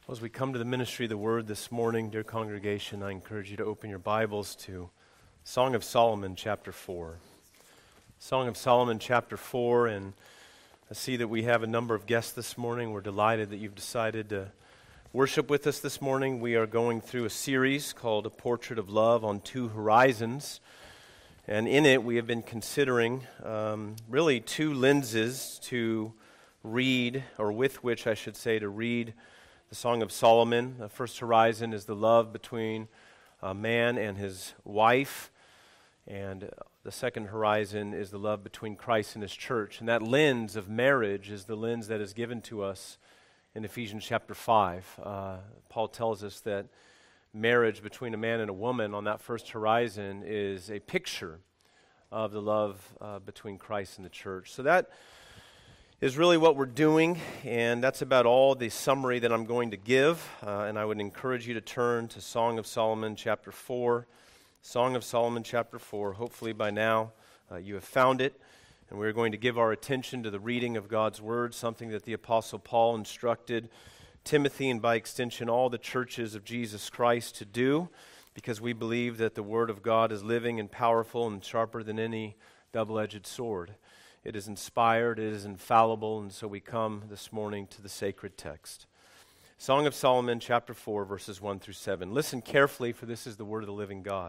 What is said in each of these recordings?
Well, as we come to the ministry of the Word this morning, dear congregation, I encourage you to open your Bibles to Song of Solomon, chapter 4. Song of Solomon, chapter 4, and I see that we have a number of guests this morning. We're delighted that you've decided to worship with us this morning. We are going through a series called A Portrait of Love on Two Horizons, and in it we have been considering really two lenses to read, or with which I should say to read the Song of Solomon. The first horizon is the love between a man and his wife, and the second horizon is the love between Christ and His church. And that lens of marriage is the lens that is given to us in Ephesians chapter 5. Paul tells us that marriage between a man and a woman on that first horizon is a picture of the love between Christ and the church. So that is really what we're doing, and that's about all the summary that I'm going to give. And I would encourage you to turn to Song of Solomon chapter 4. Song of Solomon chapter 4. Hopefully by now you have found it, and we're going to give our attention to the reading of God's Word, something that the Apostle Paul instructed Timothy and by extension all the churches of Jesus Christ to do, because we believe that the Word of God is living and powerful and sharper than any double-edged sword. It is inspired, it is infallible, and so we come this morning to the sacred text. Song of Solomon, chapter 4, verses 1 through 7. Listen carefully, for this is the word of the living God.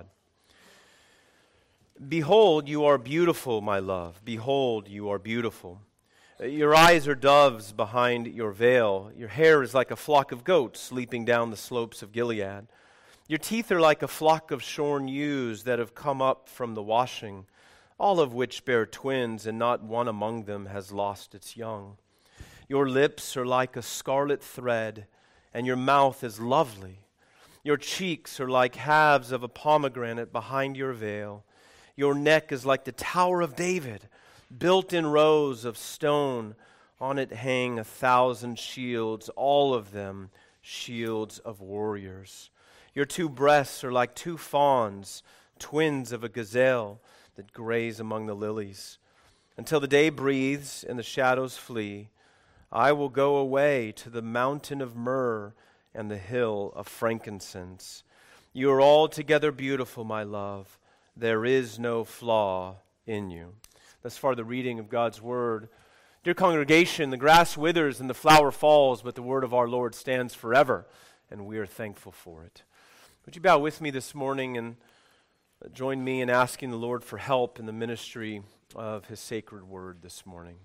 Behold, you are beautiful, my love. Behold, you are beautiful. Your eyes are doves behind your veil. Your hair is like a flock of goats leaping down the slopes of Gilead. Your teeth are like a flock of shorn ewes that have come up from the washing, all of which bear twins, and not one among them has lost its young. Your lips are like a scarlet thread, and your mouth is lovely. Your cheeks are like halves of a pomegranate behind your veil. Your neck is like the Tower of David, built in rows of stone. On it hang 1,000 shields, all of them shields of warriors. Your two breasts are like two fawns, twins of a gazelle, that graze among the lilies. Until the day breathes and the shadows flee, I will go away to the mountain of myrrh and the hill of frankincense. You are altogether beautiful, my love. There is no flaw in you. Thus far the reading of God's Word. Dear congregation, the grass withers and the flower falls, but the word of our Lord stands forever, and we are thankful for it. Would you bow with me this morning and join me in asking the Lord for help in the ministry of His sacred word this morning.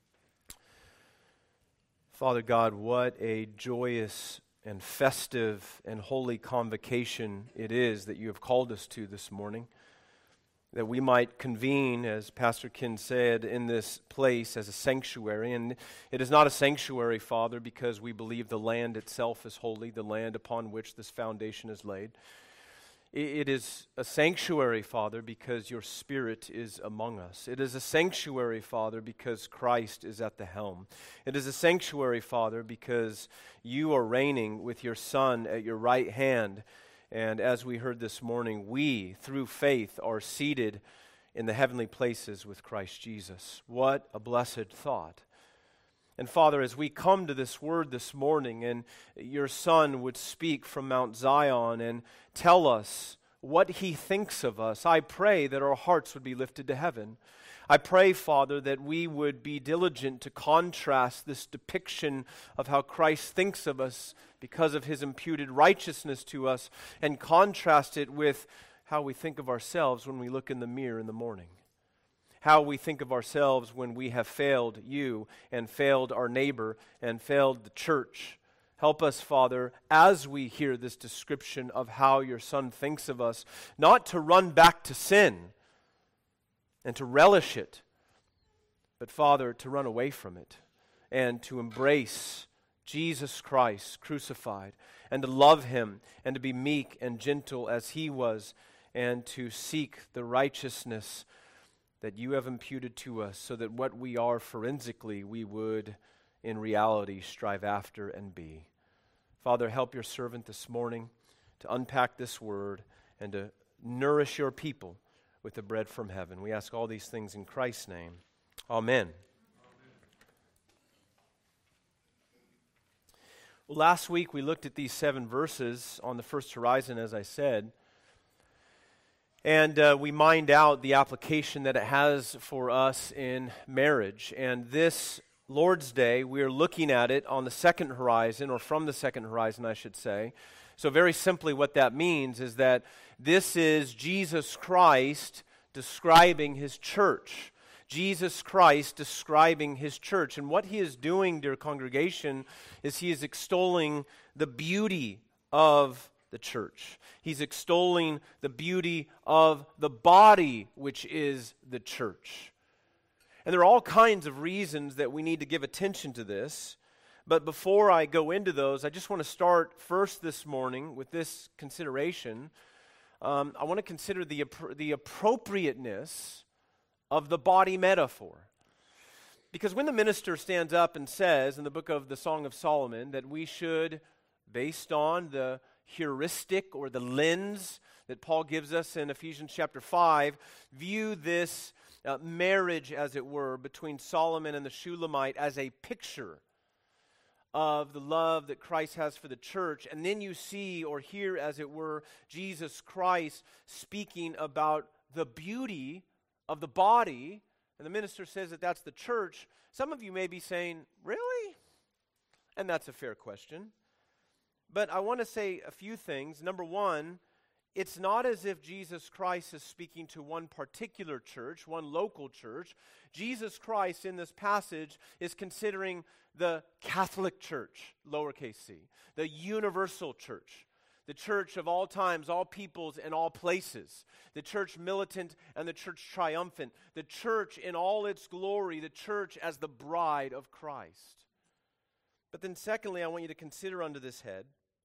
Father God, what a joyous and festive and holy convocation it is that you have called us to this morning, that we might convene, as Pastor Ken said, in this place as a sanctuary. And it is not a sanctuary, Father, because we believe the land itself is holy, the land upon which this foundation is laid. It is a sanctuary, Father, because your Spirit is among us. It is a sanctuary, Father, because Christ is at the helm. It is a sanctuary, Father, because you are reigning with your Son at your right hand. And as we heard this morning, we, through faith, are seated in the heavenly places with Christ Jesus. What a blessed thought. And Father, as we come to this word this morning, and your Son would speak from Mount Zion and tell us what He thinks of us, I pray that our hearts would be lifted to heaven. I pray, Father, that we would be diligent to contrast this depiction of how Christ thinks of us because of His imputed righteousness to us, and contrast it with how we think of ourselves when we look in the mirror in the morning. How we think of ourselves when we have failed you and failed our neighbor and failed the church. Help us, Father, as we hear this description of how your Son thinks of us, not to run back to sin and to relish it, but, Father, to run away from it and to embrace Jesus Christ crucified and to love Him and to be meek and gentle as He was, and to seek the righteousness that you have imputed to us, so that what we are forensically, we would in reality strive after and be. Father, help your servant this morning to unpack this word and to nourish your people with the bread from heaven. We ask all these things in Christ's name. Amen. Well, last week we looked at these 7 verses on the first horizon, as I said, and we mined out the application that it has for us in marriage. And this Lord's Day, we are looking at it on the second horizon, or from the second horizon, I should say. So very simply what that means is that this is Jesus Christ describing His church. Jesus Christ describing His church. And what He is doing, dear congregation, is He is extolling the beauty of the church. He's extolling the beauty of the body, which is the church. And there are all kinds of reasons that we need to give attention to this. But before I go into those, I just want to start first this morning with this consideration. I want to consider the appropriateness of the body metaphor. Because when the minister stands up and says in the book of the Song of Solomon that we should, based on the heuristic or the lens that Paul gives us in Ephesians chapter 5, view this marriage, as it were, between Solomon and the Shulamite as a picture of the love that Christ has for the church. And then you see or hear, as it were, Jesus Christ speaking about the beauty of the body, and the minister says that that's the church. Some of you may be saying, really? And that's a fair question. But I want to say a few things. Number one, it's not as if Jesus Christ is speaking to one particular church, one local church. Jesus Christ in this passage is considering the Catholic Church, lowercase c, the universal church, the church of all times, all peoples, and all places, the church militant and the church triumphant, the church in all its glory, the church as the bride of Christ. But then secondly, I want you to consider under this head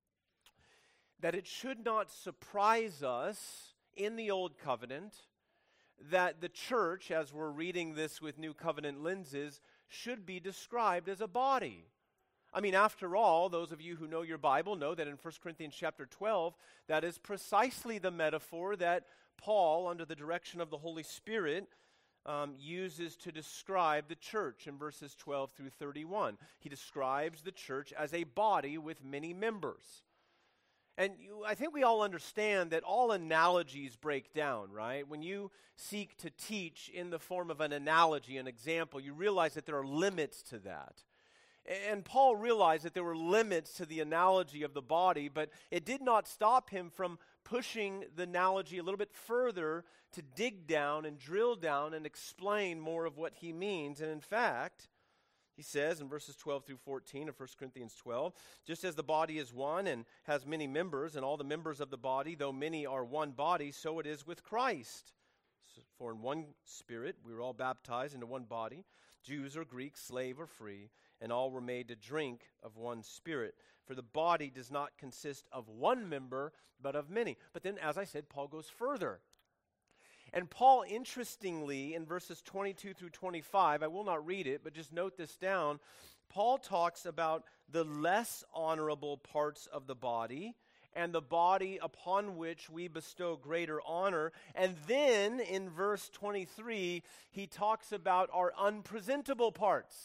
that it should not surprise us in the Old Covenant that the church, as we're reading this with New Covenant lenses, should be described as a body. I mean, after all, those of you who know your Bible know that in 1 Corinthians chapter 12, that is precisely the metaphor that Paul, under the direction of the Holy Spirit, uses to describe the church in verses 12 through 31. He describes the church as a body with many members. And I think we all understand that all analogies break down, right? When you seek to teach in the form of an analogy, an example, you realize that there are limits to that. And Paul realized that there were limits to the analogy of the body, but it did not stop him from pushing the analogy a little bit further to dig down and drill down and explain more of what he means. And in fact, he says in verses 12 through 14 of 1 Corinthians 12, just as the body is one and has many members, and all the members of the body, though many are one body, so it is with Christ. For in one Spirit we were all baptized into one body, Jews or Greeks, slave or free, and all were made to drink of one Spirit. For the body does not consist of one member, but of many. But then, as I said, Paul goes further. And Paul, interestingly, in verses 22 through 25, I will not read it, but just note this down, Paul talks about the less honorable parts of the body, and the body upon which we bestow greater honor. And then, in verse 23, he talks about our unpresentable parts.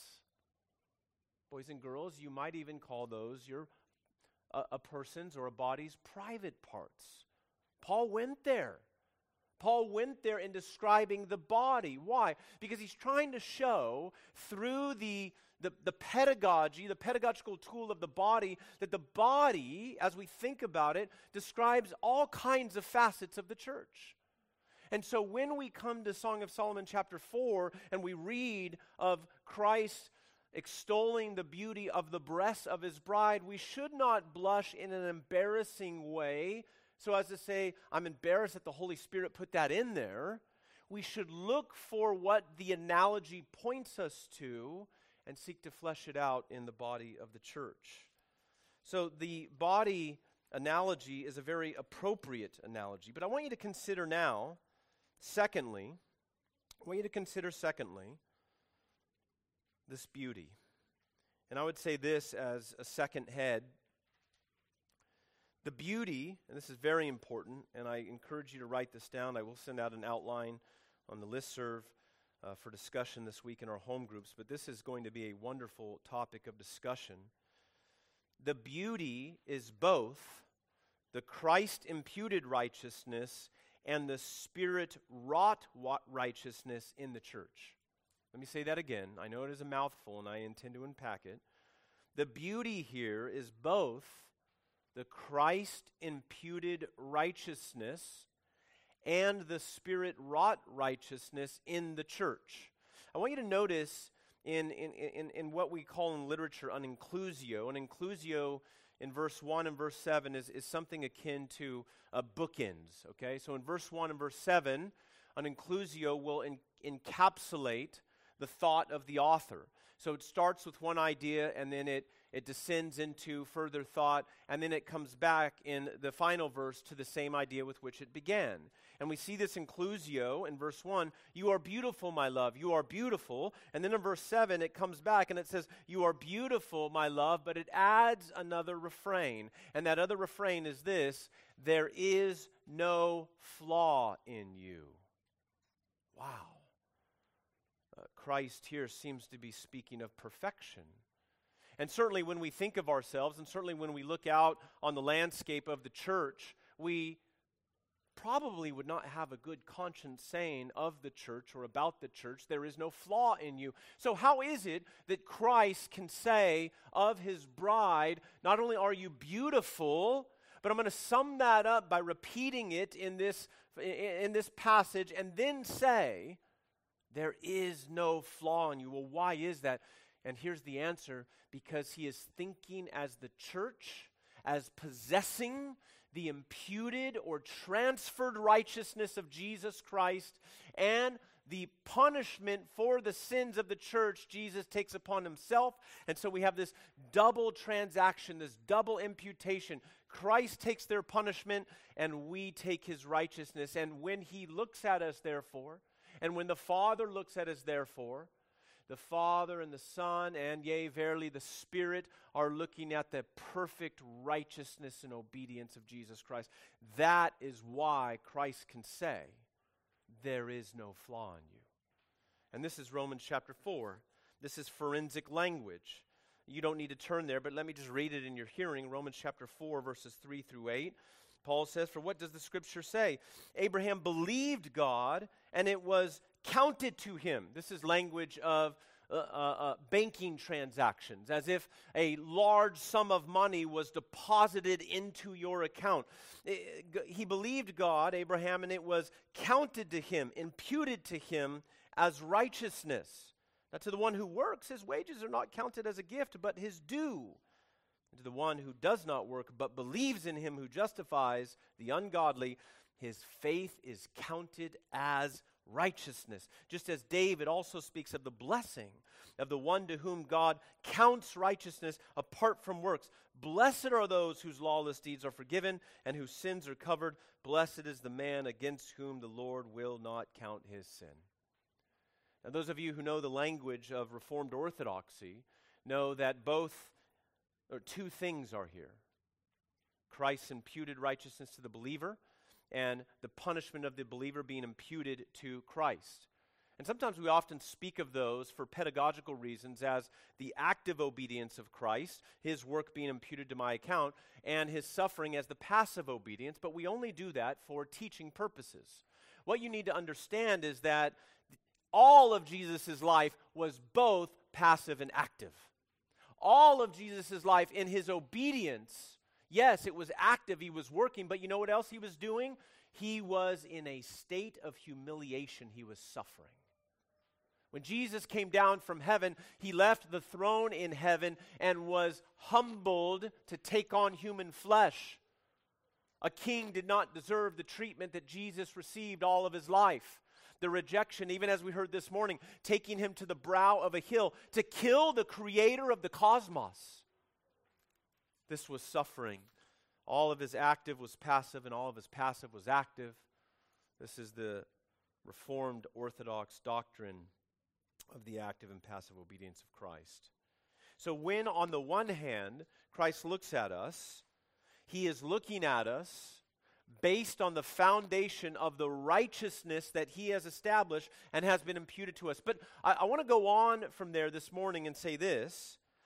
Boys and girls, you might even call those a person's or a body's private parts. Paul went there. Paul went there in describing the body. Why? Because he's trying to show through the pedagogy, the pedagogical tool of the body, that the body, as we think about it, describes all kinds of facets of the church. And so when we come to Song of Solomon chapter 4 and we read of Christ extolling the beauty of the breasts of his bride, we should not blush in an embarrassing way, so as to say, I'm embarrassed that the Holy Spirit put that in there. We should look for what the analogy points us to and seek to flesh it out in the body of the church. So the body analogy is a very appropriate analogy. But I want you to consider now, secondly, this beauty. And I would say this as a second head. The beauty, and this is very important, and I encourage you to write this down. I will send out an outline on the listserv for discussion this week in our home groups, but this is going to be a wonderful topic of discussion. the beauty is both the Christ-imputed righteousness and the Spirit-wrought righteousness in the church. Let me say that again. I know it is a mouthful, and I intend to unpack it. The beauty here is both the Christ-imputed righteousness and the Spirit-wrought righteousness in the church. I want you to notice in what we call in literature an inclusio. An inclusio in verse 1 and verse 7 is something akin to bookends. Okay, so in verse 1 and verse 7, an inclusio will encapsulate the thought of the author. So it starts with one idea, and then it descends into further thought, and then it comes back in the final verse to the same idea with which it began. And we see this inclusio in verse 1, "You are beautiful, my love, you are beautiful." And then in verse 7, it comes back and it says, "You are beautiful, my love," but it adds another refrain. And that other refrain is this: "There is no flaw in you." Wow. Christ here seems to be speaking of perfection. And certainly when we think of ourselves, and certainly when we look out on the landscape of the church, we probably would not have a good conscience saying of the church or about the church, "There is no flaw in you." So how is it that Christ can say of his bride, not only are you beautiful, but I'm going to sum that up by repeating it in this passage, and then say, "There is no flaw in you." Well, why is that? And here's the answer: because he is thinking as the church, as possessing the imputed or transferred righteousness of Jesus Christ, and the punishment for the sins of the church Jesus takes upon himself. And so we have this double transaction, this double imputation. Christ takes their punishment, and we take his righteousness. And when he looks at us, therefore, and when the Father looks at us, therefore, the Father and the Son, and yea, verily, the Spirit are looking at the perfect righteousness and obedience of Jesus Christ. That is why Christ can say, "There is no flaw in you." And this is Romans chapter 4. This is forensic language. You don't need to turn there, but let me just read it in your hearing. Romans chapter 4, verses 3 through 8. Paul says, "For what does the Scripture say? Abraham believed God, and it was counted to him." This is language of banking transactions, as if a large sum of money was deposited into your account. He believed God, Abraham, and it was counted to him, imputed to him as righteousness. Now, to the one who works, his wages are not counted as a gift, but his due. And to the one who does not work, but believes in him who justifies the ungodly, his faith is counted as righteousness. Just as David also speaks of the blessing of the one to whom God counts righteousness apart from works. "Blessed are those whose lawless deeds are forgiven and whose sins are covered. Blessed is the man against whom the Lord will not count his sin." Now, those of you who know the language of Reformed Orthodoxy know that two things are here: Christ's imputed righteousness to the believer, and the punishment of the believer being imputed to Christ. And sometimes we often speak of those for pedagogical reasons as the active obedience of Christ, his work being imputed to my account, and his suffering as the passive obedience, but we only do that for teaching purposes. What you need to understand is that all of Jesus' life was both passive and active. All of Jesus' life in his obedience, yes, it was active, he was working, but you know what else he was doing? He was in a state of humiliation, he was suffering. When Jesus came down from heaven, he left the throne in heaven and was humbled to take on human flesh. A king did not deserve the treatment that Jesus received all of his life. The rejection, even as we heard this morning, taking him to the brow of a hill to kill the creator of the cosmos. This was suffering. All of his active was passive, and all of his passive was active. This is the Reformed Orthodox doctrine of the active and passive obedience of Christ. So when, on the one hand, Christ looks at us, he is looking at us based on the foundation of the righteousness that he has established and has been imputed to us. But I want to go on from there this morning and say this: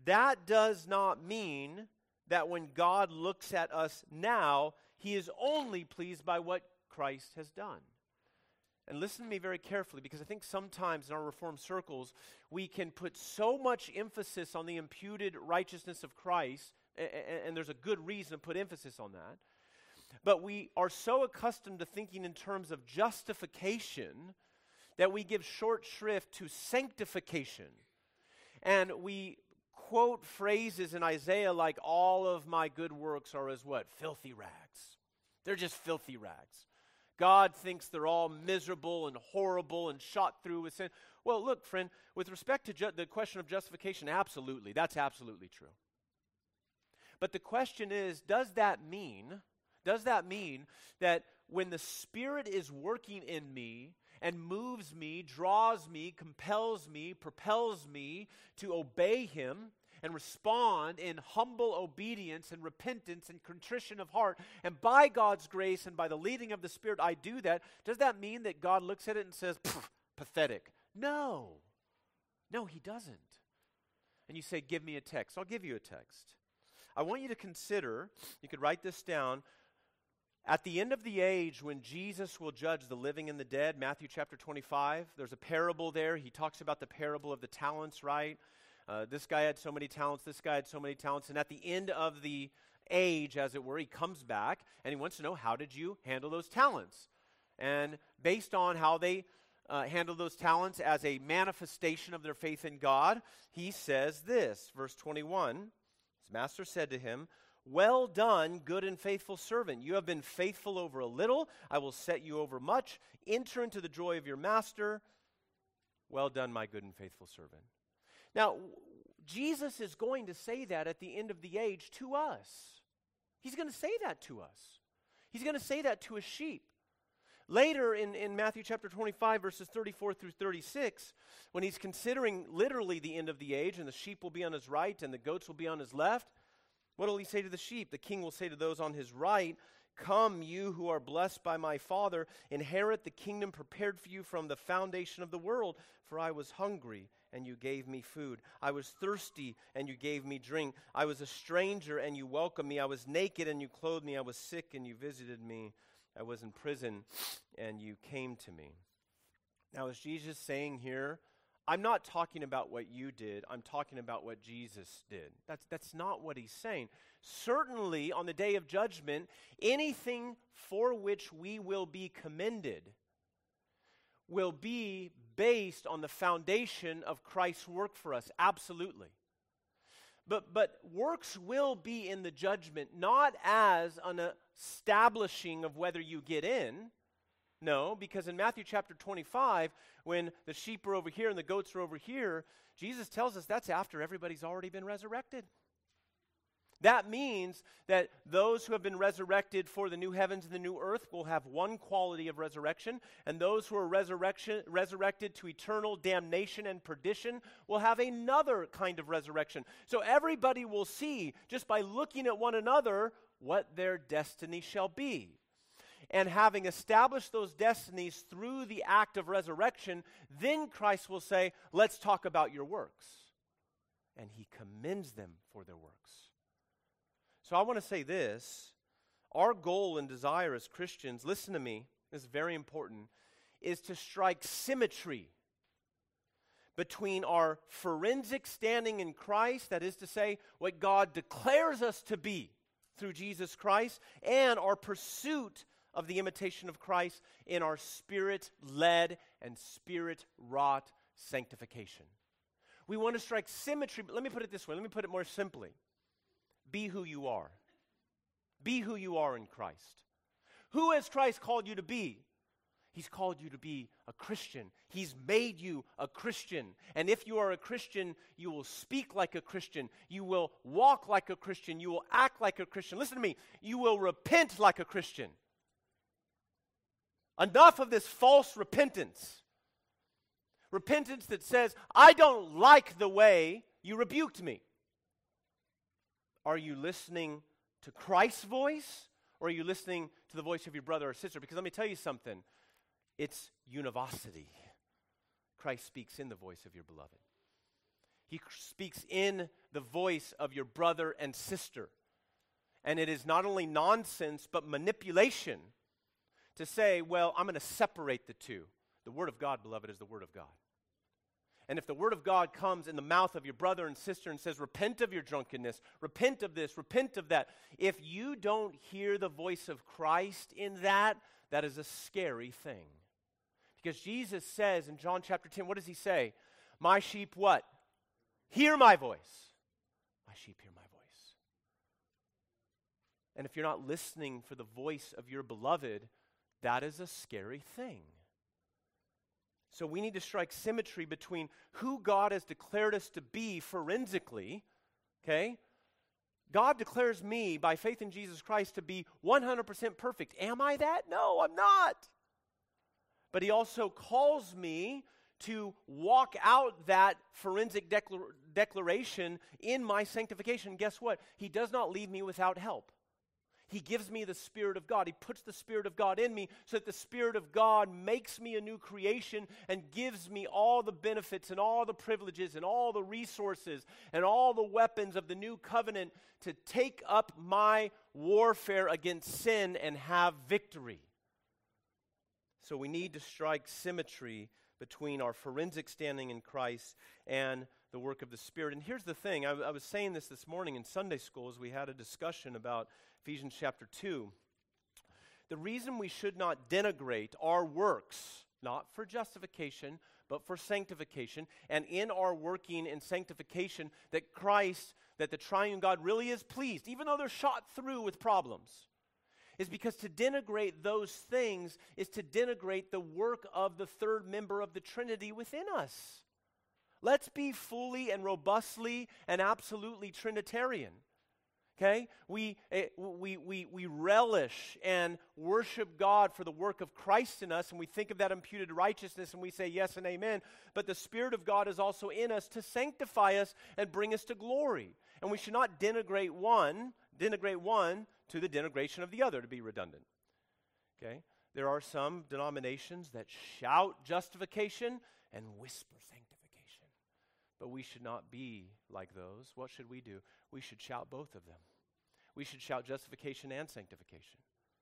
that does not mean that when God looks at us now, he is only pleased by what Christ has done. And listen to me very carefully, because I think sometimes in our Reformed circles, we can put so much emphasis on the imputed righteousness of Christ, and there's a good reason to put emphasis on that. But we are so accustomed to thinking in terms of justification that we give short shrift to sanctification. And we quote phrases in Isaiah like, all of my good works are as what? Filthy rags. They're just filthy rags. God thinks they're all miserable and horrible and shot through with sin. Well, look, friend, with respect to the question of justification, absolutely. That's absolutely true. But the question is, does that mean that when the Spirit is working in me and moves me, draws me, compels me, propels me to obey him and respond in humble obedience and repentance and contrition of heart, and by God's grace and by the leading of the Spirit I do that, does that mean that God looks at it and says, pathetic? No. No, he doesn't. And you say, give me a text. I'll give you a text. I want you to consider, you could write this down, at the end of the age when Jesus will judge the living and the dead, Matthew chapter 25, there's a parable there. He talks about the parable of the talents, right? This guy had so many talents, this guy had so many talents, and at the end of the age, as it were, he comes back and he wants to know, how did you handle those talents? And based on how they handle those talents as a manifestation of their faith in God, he says this, verse 21, his master said to him, well done, good and faithful servant. You have been faithful over a little. I will set you over much. Enter into the joy of your master. Well done, my good and faithful servant. Now, Jesus is going to say that at the end of the age to us. He's going to say that to us. He's going to say that to his sheep. Later in Matthew chapter 25, verses 34 through 36, when he's considering literally the end of the age, and the sheep will be on his right and the goats will be on his left, what will he say to the sheep? The king will say to those on his right, come, you who are blessed by my Father, inherit the kingdom prepared for you from the foundation of the world. For I was hungry, and you gave me food. I was thirsty, and you gave me drink. I was a stranger, and you welcomed me. I was naked, and you clothed me. I was sick, and you visited me. I was in prison, and you came to me. Now, is Jesus saying here, I'm not talking about what you did. I'm talking about what Jesus did. That's not what he's saying. Certainly, on the day of judgment, anything for which we will be commended will be based on the foundation of Christ's work for us. Absolutely. But works will be in the judgment not as an establishing of whether you get in. No, because in Matthew chapter 25, when the sheep are over here and the goats are over here, Jesus tells us that's after everybody's already been resurrected. That means that those who have been resurrected for the new heavens and the new earth will have one quality of resurrection, and those who are resurrected to eternal damnation and perdition will have another kind of resurrection. So everybody will see, just by looking at one another, what their destiny shall be. And having established those destinies through the act of resurrection, then Christ will say, let's talk about your works. And he commends them for their works. So I want to say this, our goal and desire as Christians, listen to me, this is very important, is to strike symmetry between our forensic standing in Christ, that is to say, what God declares us to be through Jesus Christ, and our pursuit of the imitation of Christ in our Spirit-led and Spirit-wrought sanctification. We want to strike symmetry, but let me put it this way, let me put it more simply. Be who you are. Be who you are in Christ. Who has Christ called you to be? He's called you to be a Christian. He's made you a Christian. And if you are a Christian, you will speak like a Christian. You will walk like a Christian. You will act like a Christian. Listen to me. You will repent like a Christian. Enough of this false repentance. Repentance that says, I don't like the way you rebuked me. Are you listening to Christ's voice, or are you listening to the voice of your brother or sister? Because let me tell you something. It's univocity. Christ speaks in the voice of your beloved. He speaks in the voice of your brother and sister. And it is not only nonsense, but manipulation to say, well, I'm going to separate the two. The Word of God, beloved, is the Word of God. And if the Word of God comes in the mouth of your brother and sister and says, repent of your drunkenness, repent of this, repent of that, if you don't hear the voice of Christ in that, that is a scary thing. Because Jesus says in John chapter 10, what does he say? My sheep what? Hear my voice. My sheep hear my voice. And if you're not listening for the voice of your beloved, that is a scary thing. So we need to strike symmetry between who God has declared us to be forensically, okay? God declares me, by faith in Jesus Christ, to be 100% perfect. Am I that? No, I'm not. But he also calls me to walk out that forensic declaration in my sanctification. Guess what? He does not leave me without help. He gives me the Spirit of God. He puts the Spirit of God in me so that the Spirit of God makes me a new creation and gives me all the benefits and all the privileges and all the resources and all the weapons of the new covenant to take up my warfare against sin and have victory. So we need to strike symmetry between our forensic standing in Christ and the work of the Spirit. And here's the thing. I was saying this morning in Sunday school as we had a discussion about Ephesians chapter 2. The reason we should not denigrate our works, not for justification, but for sanctification, and in our working in sanctification, that Christ, that the triune God really is pleased, even though they're shot through with problems, is because to denigrate those things is to denigrate the work of the third member of the Trinity within us. Let's be fully and robustly and absolutely Trinitarian. Okay? We relish and worship God for the work of Christ in us, and we think of that imputed righteousness, and we say yes and amen. But the Spirit of God is also in us to sanctify us and bring us to glory. And we should not denigrate one to the denigration of the other, to be redundant. Okay? There are some denominations that shout justification and whisper sanctification. But we should not be like those. What should we do? We should shout both of them. We should shout justification and sanctification.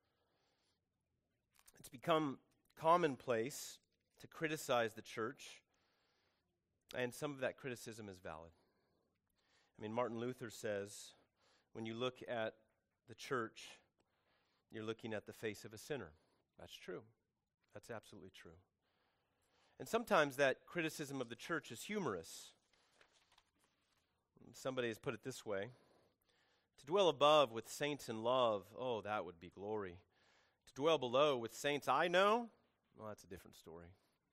It's become commonplace to criticize the church, and some of that criticism is valid. I mean, Martin Luther says, when you look at the church, you're looking at the face of a sinner. That's true. That's absolutely true. And sometimes that criticism of the church is humorous. Somebody has put it this way: to dwell above with saints in love, oh, that would be glory. To dwell below with saints I know, well, that's a different story.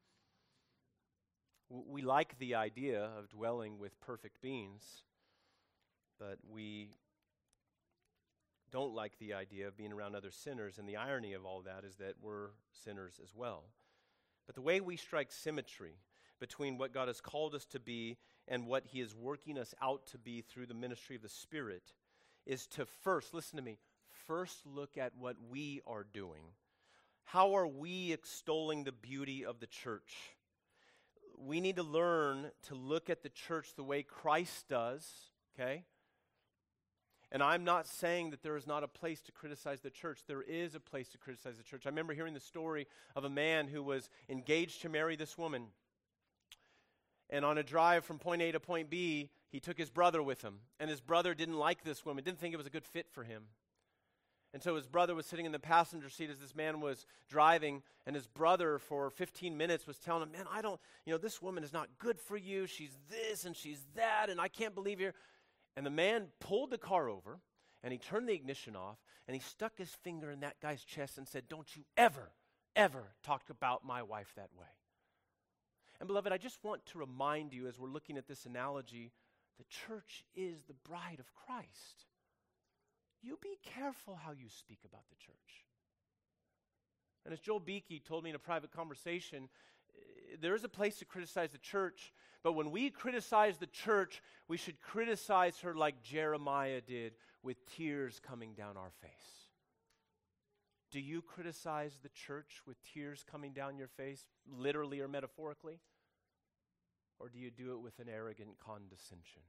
We like the idea of dwelling with perfect beings, but we don't like the idea of being around other sinners, and the irony of all that is that we're sinners as well. But the way we strike symmetry between what God has called us to be and what he is working us out to be through the ministry of the Spirit is to first, listen to me, first look at what we are doing. How are we extolling the beauty of the church? We need to learn to look at the church the way Christ does, okay? And I'm not saying that there is not a place to criticize the church. There is a place to criticize the church. I remember hearing the story of a man who was engaged to marry this woman. And on a drive from point A to point B, he took his brother with him. And his brother didn't like this woman, didn't think it was a good fit for him. And so his brother was sitting in the passenger seat as this man was driving, and his brother for 15 minutes was telling him, man, this woman is not good for you. She's this and she's that, and I can't believe you're... And the man pulled the car over, and he turned the ignition off, and he stuck his finger in that guy's chest and said, don't you ever, ever talk about my wife that way. And beloved, I just want to remind you as we're looking at this analogy, the church is the bride of Christ. You be careful how you speak about the church. And as Joel Beakey told me in a private conversation, there is a place to criticize the church, but when we criticize the church, we should criticize her like Jeremiah did, with tears coming down our face. Do you criticize the church with tears coming down your face, literally or metaphorically? or do you do it with an arrogant condescension?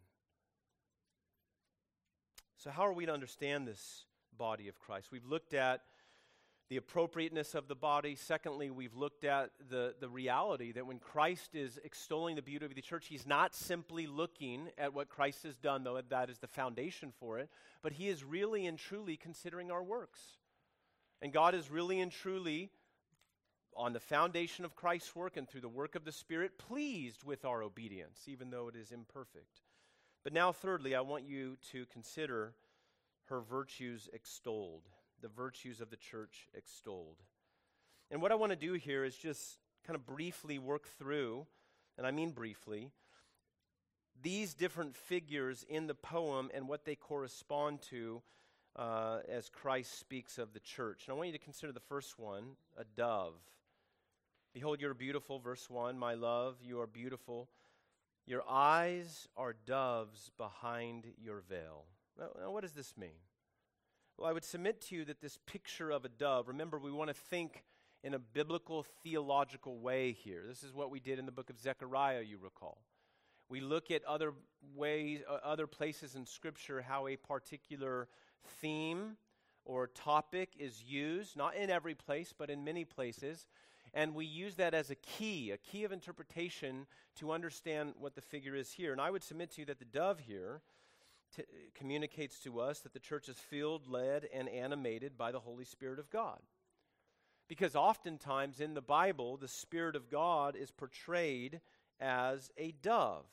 So how are we to understand this body of Christ? We've looked at the appropriateness of the body. Secondly, we've looked at the reality that when Christ is extolling the beauty of the church, he's not simply looking at what Christ has done, though that is the foundation for it, but he is really and truly considering our works. And God is really and truly, on the foundation of Christ's work and through the work of the Spirit, pleased with our obedience, even though it is imperfect. But now, thirdly, I want you to consider her virtues extolled. The virtues of the church extolled. And what I want to do here is just kind of briefly work through, and I mean briefly, these different figures in the poem and what they correspond to as Christ speaks of the church. And I want you to consider the first one, a dove. Behold, you're beautiful, verse 1, my love, you are beautiful. Your eyes are doves behind your veil. Now what does this mean? Well, I would submit to you that this picture of a dove, remember, we want to think in a biblical theological way here. This is what we did in the book of Zechariah, you recall. We look at other ways, other places in Scripture, how a particular theme or topic is used, not in every place, but in many places. And we use that as a key of interpretation to understand what the figure is here. And I would submit to you that the dove here communicates to us that the church is filled, led, and animated by the Holy Spirit of God. Because oftentimes in the Bible, the Spirit of God is portrayed as a dove.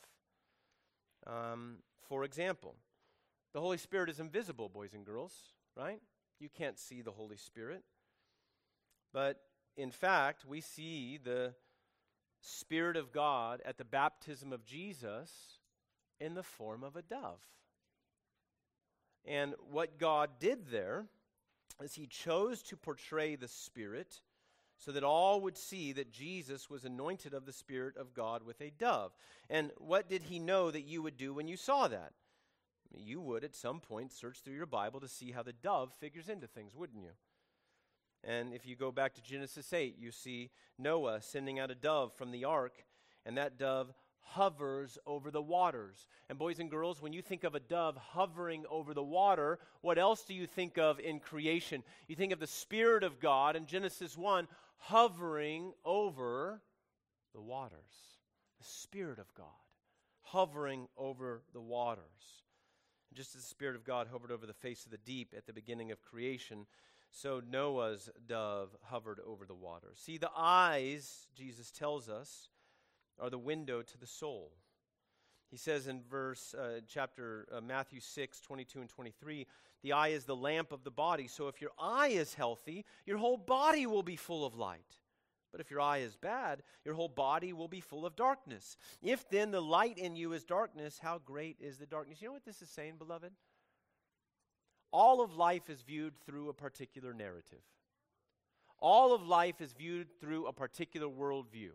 For example, the Holy Spirit is invisible, boys and girls, right? You can't see the Holy Spirit. But in fact, we see the Spirit of God at the baptism of Jesus in the form of a dove. And what God did there is he chose to portray the Spirit so that all would see that Jesus was anointed of the Spirit of God with a dove. And what did he know that you would do when you saw that? You would at some point search through your Bible to see how the dove figures into things, wouldn't you? And if you go back to Genesis 8, you see Noah sending out a dove from the ark, and that dove hovers over the waters. And boys and girls, when you think of a dove hovering over the water, what else do you think of in creation? You think of the Spirit of God in Genesis 1 hovering over the waters. The Spirit of God hovering over the waters. And just as the Spirit of God hovered over the face of the deep at the beginning of creation, so Noah's dove hovered over the waters. See, the eyes, Jesus tells us, are the window to the soul. He says in Matthew 6, 22 and 23, the eye is the lamp of the body. So if your eye is healthy, your whole body will be full of light. But if your eye is bad, your whole body will be full of darkness. If then the light in you is darkness, how great is the darkness? You know what this is saying, beloved? All of life is viewed through a particular narrative. All of life is viewed through a particular worldview.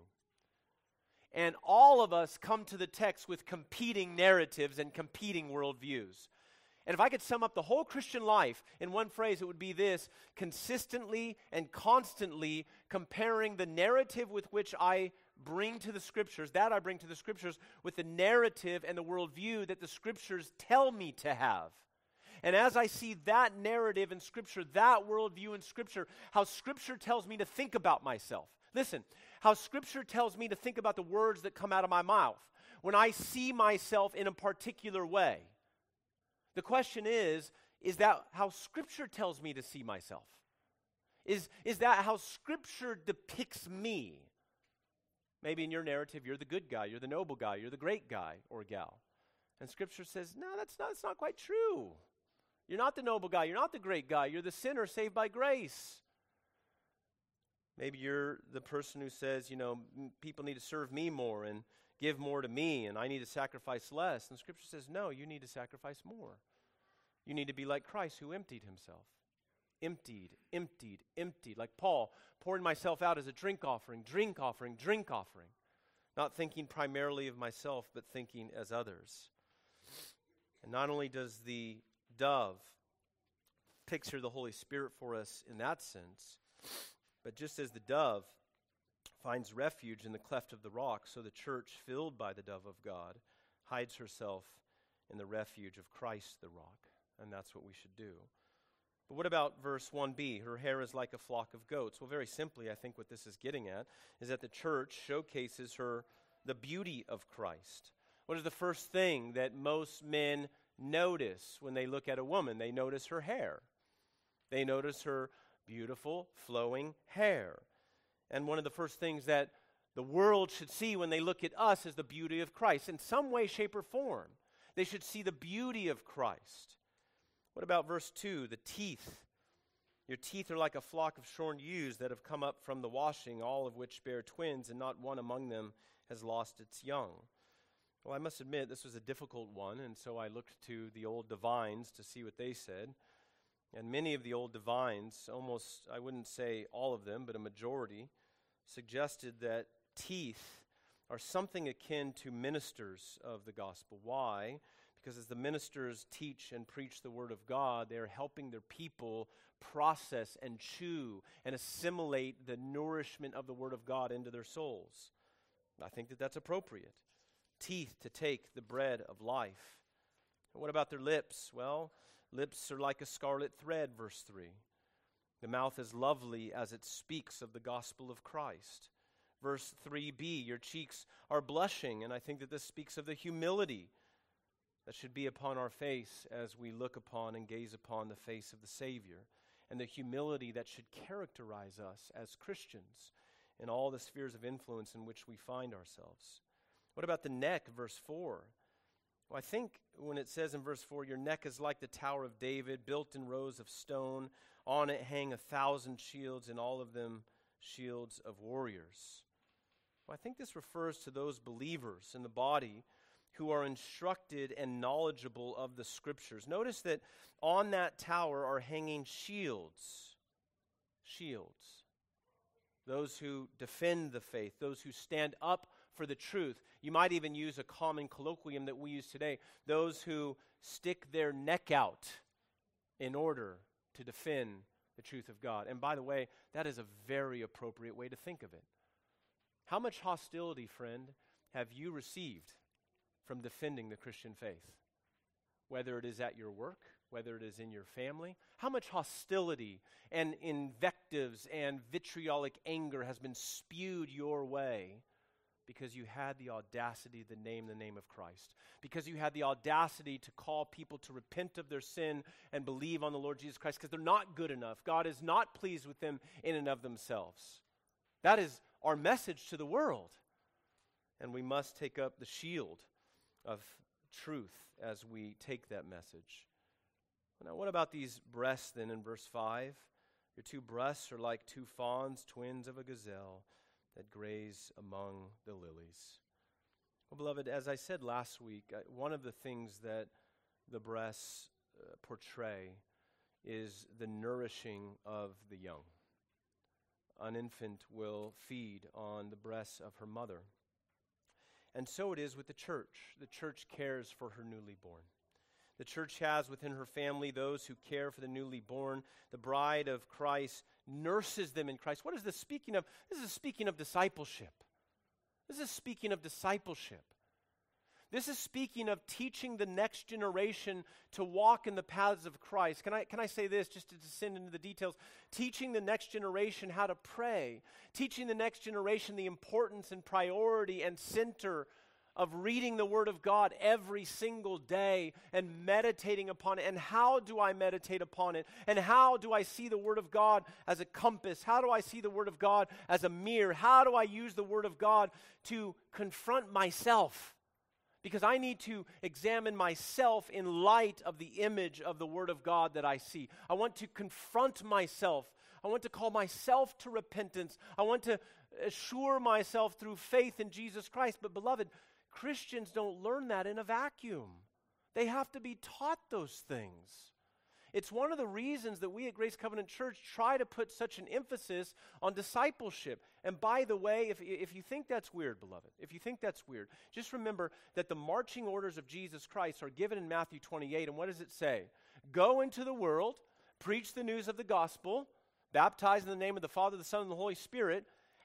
And all of us come to the text with competing narratives and competing worldviews. And if I could sum up the whole Christian life in one phrase, it would be this: consistently and constantly comparing the narrative with which I bring to the Scriptures, with the narrative and the worldview that the Scriptures tell me to have. And as I see that narrative in Scripture, that worldview in Scripture, how Scripture tells me to think about myself. Listen, how Scripture tells me to think about the words that come out of my mouth when I see myself in a particular way. The question is that how Scripture tells me to see myself? Is that how Scripture depicts me? Maybe in your narrative, you're the good guy, you're the noble guy, you're the great guy or gal. And Scripture says, no, that's not quite true. You're not the noble guy, you're not the great guy, you're the sinner saved by grace. Maybe you're the person who says, people need to serve me more and give more to me, and I need to sacrifice less. And Scripture says, no, you need to sacrifice more. You need to be like Christ, who emptied himself. Emptied. Like Paul, pouring myself out as a drink offering. Not thinking primarily of myself, but thinking as others. And not only does the dove picture the Holy Spirit for us in that sense, but just as the dove finds refuge in the cleft of the rock, so the church, filled by the dove of God, hides herself in the refuge of Christ the rock. And that's what we should do. But what about verse 1b? Her hair is like a flock of goats. Well, very simply, I think what this is getting at is that the church showcases the beauty of Christ. What is the first thing that most men notice when they look at a woman? They notice her hair. They notice her beautiful, flowing hair. And one of the first things that the world should see when they look at us is the beauty of Christ. In some way, shape, or form, they should see the beauty of Christ. What about verse 2, the teeth? Your teeth are like a flock of shorn ewes that have come up from the washing, all of which bear twins, and not one among them has lost its young. Well, I must admit this was a difficult one, and so I looked to the old divines to see what they said. And many of the old divines, almost, I wouldn't say all of them, but a majority, suggested that teeth are something akin to ministers of the gospel. Why? Because as the ministers teach and preach the word of God, they are helping their people process and chew and assimilate the nourishment of the word of God into their souls. I think that that's appropriate. Teeth to take the bread of life. What about their lips? Well, lips are like a scarlet thread, verse 3. The mouth is lovely as it speaks of the gospel of Christ. Verse 3b, your cheeks are blushing, and I think that this speaks of the humility that should be upon our face as we look upon and gaze upon the face of the Savior, and the humility that should characterize us as Christians in all the spheres of influence in which we find ourselves. What about the neck, verse 4? Well, I think when it says in verse 4, your neck is like the Tower of David, built in rows of stone. On it hang 1,000 shields, and all of them shields of warriors. Well, I think this refers to those believers in the body who are instructed and knowledgeable of the Scriptures. Notice that on that tower are hanging shields. Shields. Those who defend the faith, those who stand up for the truth. You might even use a common colloquium that we use today. Those who stick their neck out in order to defend the truth of God. And by the way, that is a very appropriate way to think of it. How much hostility, friend, have you received from defending the Christian faith? Whether it is at your work, whether it is in your family, how much hostility and invectives and vitriolic anger has been spewed your way because you had the audacity to name the name of Christ, because you had the audacity to call people to repent of their sin and believe on the Lord Jesus Christ, because they're not good enough. God is not pleased with them in and of themselves. That is our message to the world. And we must take up the shield of truth as we take that message. Now, what about these breasts then in verse 5? Your two breasts are like two fawns, twins of a gazelle that graze among the lilies. Well, beloved, as I said last week, one of the things that the breasts portray is the nourishing of the young. An infant will feed on the breasts of her mother. And so it is with the church. The church cares for her newly born. The church has within her family those who care for the newly born. The bride of Christ nurses them in Christ. What is this speaking of? This is speaking of discipleship. This is speaking of discipleship. This is speaking of teaching the next generation to walk in the paths of Christ. Can I say this just to descend into the details? Teaching the next generation how to pray. Teaching the next generation the importance and priority and center of reading the Word of God every single day and meditating upon it. And how do I meditate upon it? And how do I see the Word of God as a compass? How do I see the Word of God as a mirror? How do I use the Word of God to confront myself? Because I need to examine myself in light of the image of the Word of God that I see. I want to confront myself. I want to call myself to repentance. I want to assure myself through faith in Jesus Christ. But beloved, Christians don't learn that in a vacuum. They have to be taught those things. It's one of the reasons that we at Grace Covenant Church try to put such an emphasis on discipleship. And by the way, if you think that's weird, beloved, if you think that's weird, just remember that the marching orders of Jesus Christ are given in Matthew 28. And what does it say? Go into the world, preach the news of the gospel, baptize in the name of the Father, the Son, and the Holy Spirit,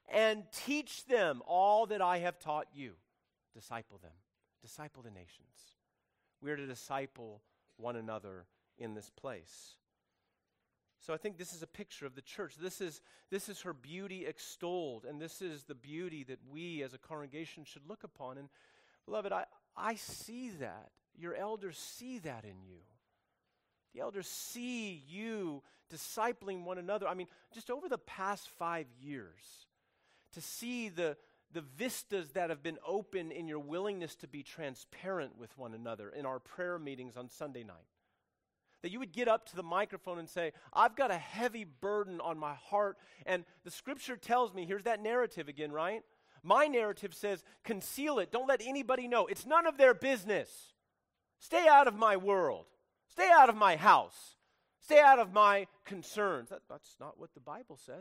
and teach them all that I have taught you. Disciple them. Disciple the nations. We are to disciple one another in this place. So I think this is a picture of the church. This is her beauty extolled, and this is the beauty that we as a congregation should look upon. And beloved, I see that. Your elders see that in you. The elders see you discipling one another. I mean, just over the past 5 years, to see the vistas that have been open in your willingness to be transparent with one another in our prayer meetings on Sunday night. That you would get up to the microphone and say, I've got a heavy burden on my heart. And the scripture tells me, here's that narrative again, right? My narrative says, conceal it. Don't let anybody know. It's none of their business. Stay out of my world. Stay out of my house. Stay out of my concerns. That's not what the Bible says.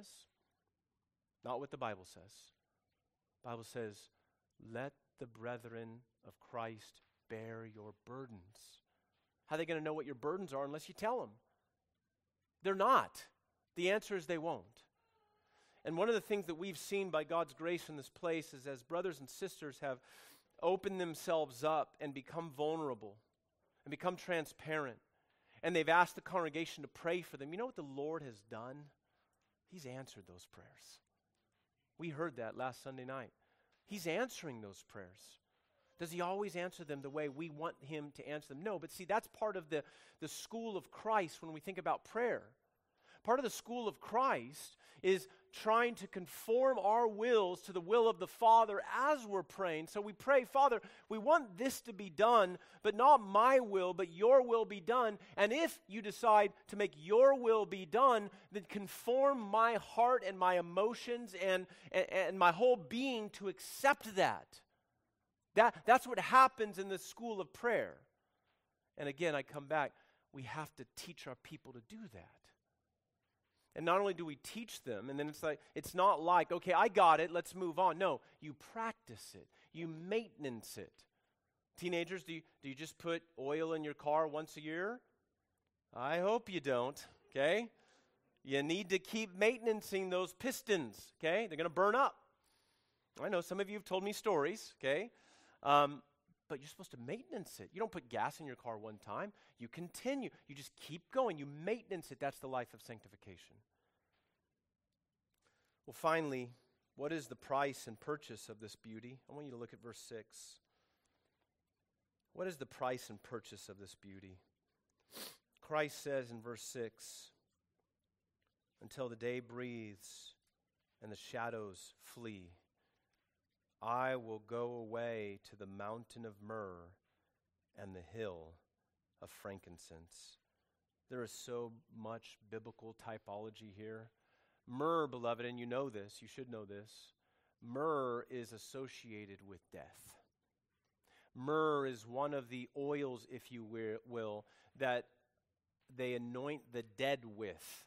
Not what the Bible says. The Bible says, let the brethren of Christ bear your burdens. How are they going to know what your burdens are unless you tell them? They're not. The answer is they won't. And one of the things that we've seen by God's grace in this place is as brothers and sisters have opened themselves up and become vulnerable and become transparent, and they've asked the congregation to pray for them, you know what the Lord has done? He's answered those prayers. We heard that last Sunday night. He's answering those prayers. Does he always answer them the way we want him to answer them? No, but see, that's part of the school of Christ when we think about prayer. Part of the school of Christ is trying to conform our wills to the will of the Father as we're praying. So we pray, Father, we want this to be done, but not my will, but your will be done. And if you decide to make your will be done, then conform my heart and my emotions and my whole being to accept that. That's what happens in the school of prayer. And again, I come back, we have to teach our people to do that. And not only do we teach them, and then it's not like, okay, I got it, let's move on. No, you practice it. You maintenance it. Teenagers, do you just put oil in your car once a year? I hope you don't, okay? You need to keep maintaining those pistons, okay? They're going to burn up. I know some of you have told me stories, okay? But you're supposed to maintenance it. You don't put gas in your car one time. You continue. You just keep going. You maintenance it. That's the life of sanctification. Well, finally, what is the price and purchase of this beauty? I want you to look at verse 6. What is the price and purchase of this beauty? Christ says in verse 6, until the day breathes and the shadows flee, I will go away to the mountain of myrrh and the hill of frankincense. There is so much biblical typology here. Myrrh, beloved, and you know this, you should know this, myrrh is associated with death. Myrrh is one of the oils, if you will, that they anoint the dead with.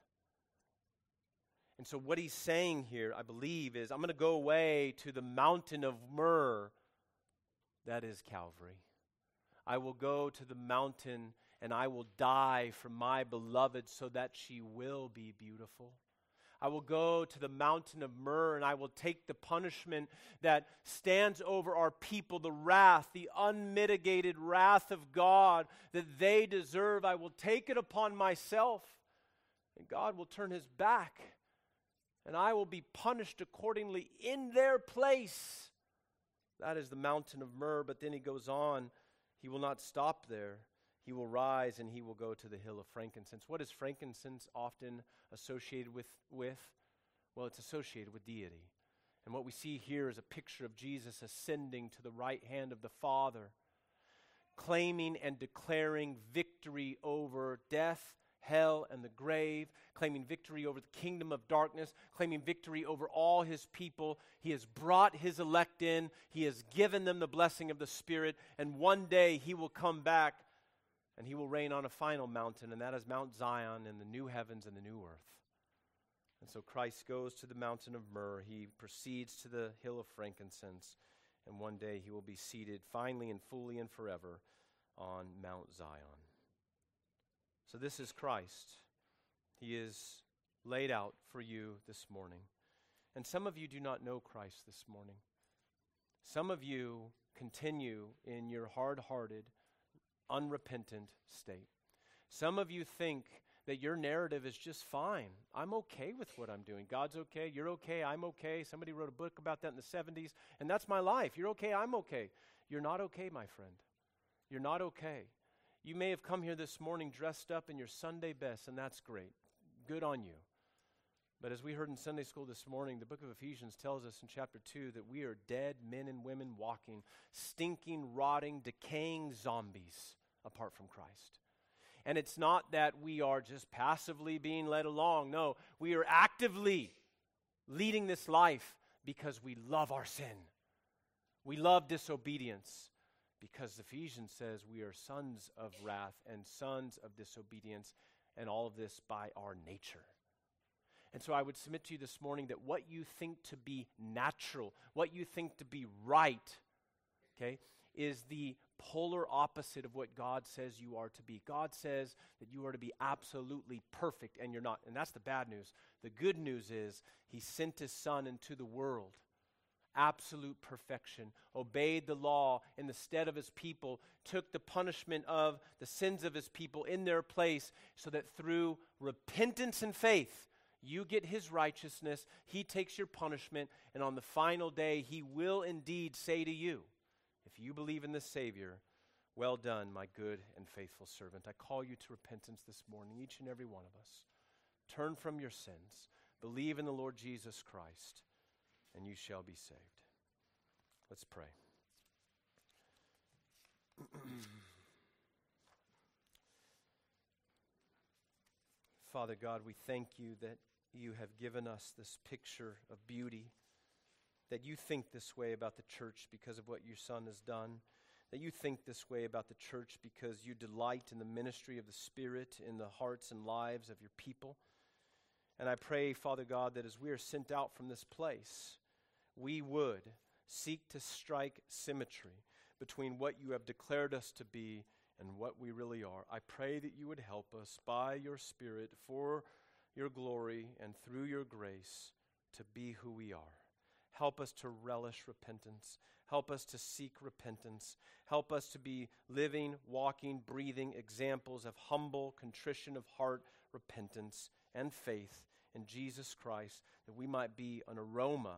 And so what he's saying here, I believe, is I'm going to go away to the mountain of myrrh. That is Calvary. I will go to the mountain and I will die for my beloved so that she will be beautiful. I will go to the mountain of myrrh and I will take the punishment that stands over our people, the wrath, the unmitigated wrath of God that they deserve. I will take it upon myself, and God will turn his back. And I will be punished accordingly in their place. That is the mountain of myrrh. But then he goes on. He will not stop there. He will rise and he will go to the hill of frankincense. What is frankincense often associated with? Well, it's associated with deity. And what we see here is a picture of Jesus ascending to the right hand of the Father, claiming and declaring victory over death, hell, and the grave, claiming victory over the kingdom of darkness, claiming victory over all his people. He has brought his elect in. He has given them the blessing of the Spirit. And one day he will come back and he will reign on a final mountain, and that is Mount Zion and the new heavens and the new earth. And so Christ goes to the mountain of myrrh. He proceeds to the hill of frankincense. And one day he will be seated finally and fully and forever on Mount Zion. So this is Christ. He is laid out for you this morning. And some of you do not know Christ this morning. Some of you continue in your hard-hearted, unrepentant state. Some of you think that your narrative is just fine. I'm okay with what I'm doing. God's okay, you're okay, I'm okay. Somebody wrote a book about that in the 70s, and that's my life. You're okay, I'm okay. You're not okay, my friend. You're not okay. You may have come here this morning dressed up in your Sunday best, and that's great. Good on you. But as we heard in Sunday school this morning, the book of Ephesians tells us in chapter 2 that we are dead men and women walking, stinking, rotting, decaying zombies apart from Christ. And it's not that we are just passively being led along. No, we are actively leading this life because we love our sin. We love disobedience because Ephesians says we are sons of wrath and sons of disobedience, and all of this by our nature. And so I would submit to you this morning that what you think to be natural, what you think to be right, okay, is the polar opposite of what God says you are to be. God says that you are to be absolutely perfect, and you're not. And that's the bad news. The good news is He sent His Son into the world. Absolute perfection, obeyed the law in the stead of His people, took the punishment of the sins of His people in their place, so that through repentance and faith, you get His righteousness, He takes your punishment, and on the final day, He will indeed say to you, if you believe in the Savior, well done, my good and faithful servant. I call you to repentance this morning, each and every one of us. Turn from your sins, believe in the Lord Jesus Christ, and you shall be saved. Let's pray. Father God, we thank you that you have given us this picture of beauty, that you think this way about the church because of what your Son has done, that you think this way about the church because you delight in the ministry of the Spirit in the hearts and lives of your people. And I pray, Father God, that as we are sent out from this place, we would seek to strike symmetry between what you have declared us to be and what we really are. I pray that you would help us by your Spirit for your glory and through your grace to be who we are. Help us to relish repentance. Help us to seek repentance. Help us to be living, walking, breathing examples of humble contrition of heart, repentance, and faith in Jesus Christ, that we might be an aroma